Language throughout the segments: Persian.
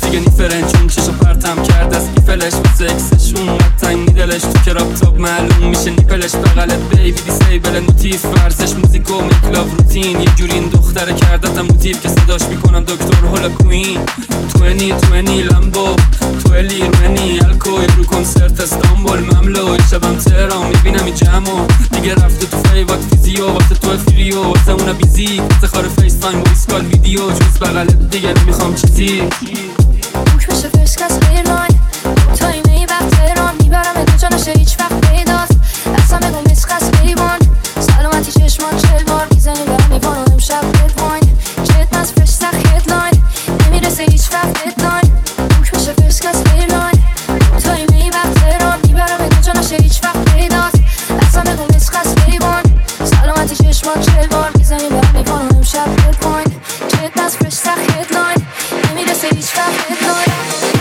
دیگه نیفرنچون چشو پرتم کرد از ایفلش واسه اکسشون قطعی میدلش تو کراب تاب معلوم میشه نیپلش بغلت بیبی دیسیبل نوتیف ورزش موزیک و میکلاو روتین یه جوری این دختره کردتم موتیف که صداش میکنم دکتر هولا کوین 2020 لامبو 20 الکو رو کنسرت استانبول مملو شبم تهران میبینم این جمعو دیگه رفته تو فیوات فیزیو واسه تو فریو واسه اونا بیزی واسه خار فیس تایم ویس کال ویدیو جز بغلت دیگه نمیخوام چیزی بوک بشه فشک از خیرلاین تا اینه وقت تهران میبرم کجا نشه هیچ وقت پیداست اصلا بگو مسخ از بیبان سلامتی چشمان 40 بار میزنی برم میپانو امشب هدواین جت از فرش سخ هدلاین نمیرسه هیچ وقت هدلاین بوک بشه فشک از خیرلاین تا اینه وقت تهران میبرم کجا نشه هیچ وقت پیداست اصلا بگو مسخ از بیبان سلامتی چشمان 40 بار میزنی برم میپانو امشب هدواین جت از فرش سخ هدلاین نمیرسه هیچ وقت هدلاین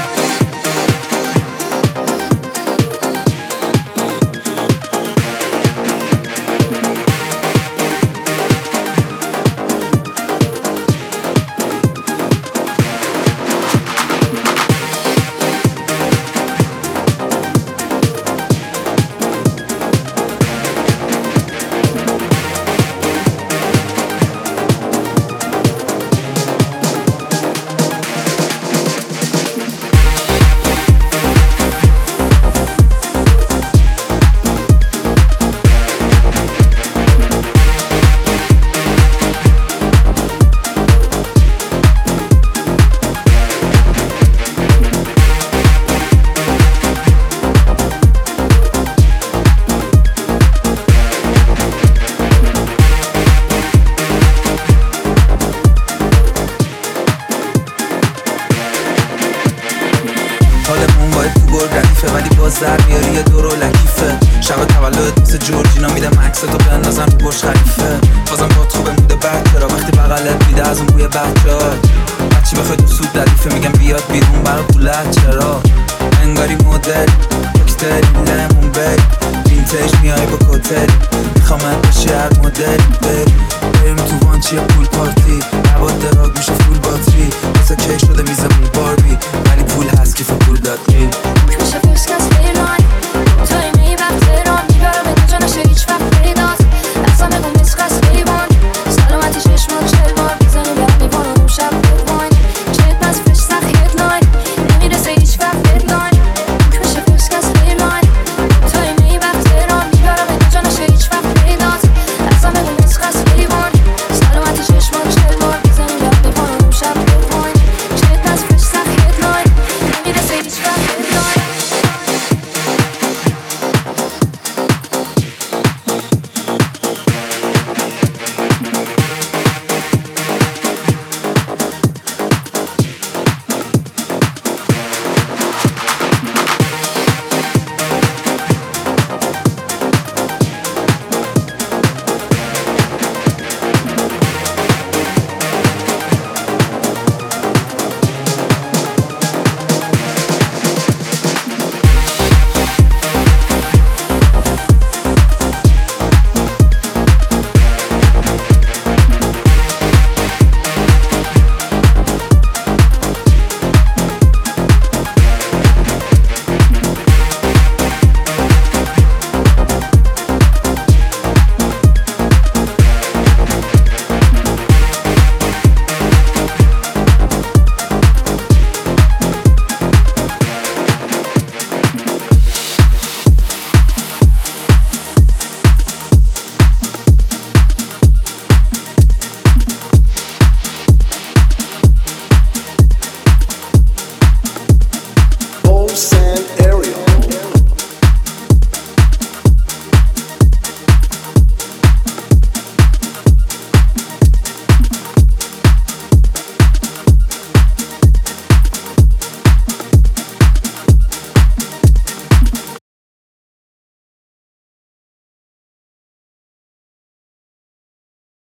در میاری یه دورو لکیفه شب تولد مثل جورجینا میدم عکس تو بندازن رو برج خلیفه بازم باد خوبه موده بد چرا وقتی بغلت میده از اون بوی بچه‌هات هرچی بخوای تو سود دریفه میگم بیاد بیرون برا پولت چرا انگاری مدل کوکتل لیمون بی وینتیج میای با کتل میخوامت باشی هر مدل بریم تو وانچی پول پارتی عباد دراگ میشه فول